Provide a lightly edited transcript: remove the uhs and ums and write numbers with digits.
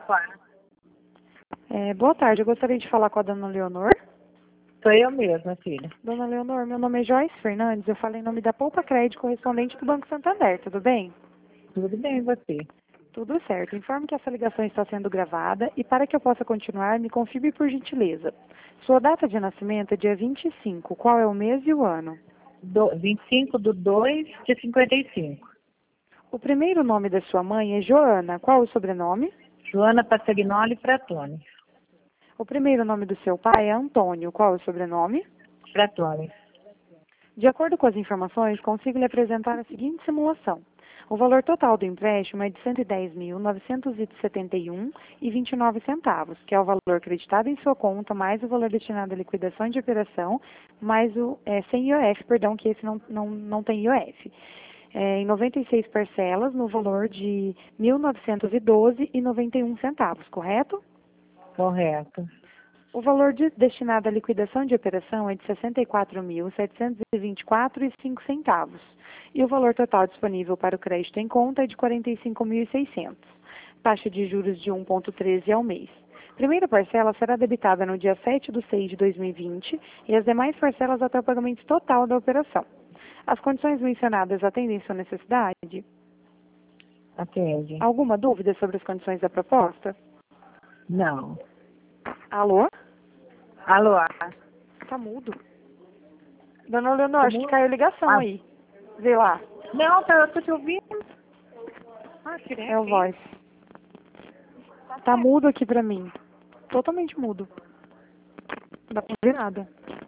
Claro. Boa tarde, eu gostaria de falar com a dona Leonor. Sou eu mesma, filha. Dona Leonor, meu nome é Joyce Fernandes, eu falo em nome da Poupa Crédito, correspondente do Banco Santander, tudo bem? Tudo bem, e você? Tudo certo. Informo que essa ligação está sendo gravada e para que eu possa continuar, me confirme por gentileza. Sua data de nascimento é dia 25, qual é o mês e o ano? 25/2/55. O primeiro nome da sua mãe é Joana, qual o sobrenome? Joana Passagnoli Fratoni. O primeiro nome do seu pai é Antônio, qual o sobrenome? Fratoni. De acordo com as informações, consigo lhe apresentar a seguinte simulação. O valor total do empréstimo é de R$ 110.971,29, que é o valor creditado em sua conta, mais o valor destinado à liquidação de operação, mais sem IOF, perdão, que esse não tem IOF. Em 96 parcelas, no valor de R$ 1.912,91, correto? Correto. O valor destinado à liquidação de operação é de R$ 64.724,05. E o valor total disponível para o crédito em conta é de R$ 45.600. Taxa de juros de 1,13 ao mês. Primeira parcela será debitada no dia 7/6/2020 e as demais parcelas até o pagamento total da operação. As condições mencionadas atendem sua necessidade? Atende. Alguma dúvida sobre as condições da proposta? Não. Alô? Alô? Tá mudo. Dona Leonor, acho que mudo? caiu a ligação aí. Vê lá. Não, eu tô te ouvindo. É o voz. Tá mudo aqui pra mim. Totalmente mudo. Não dá pra ouvir nada.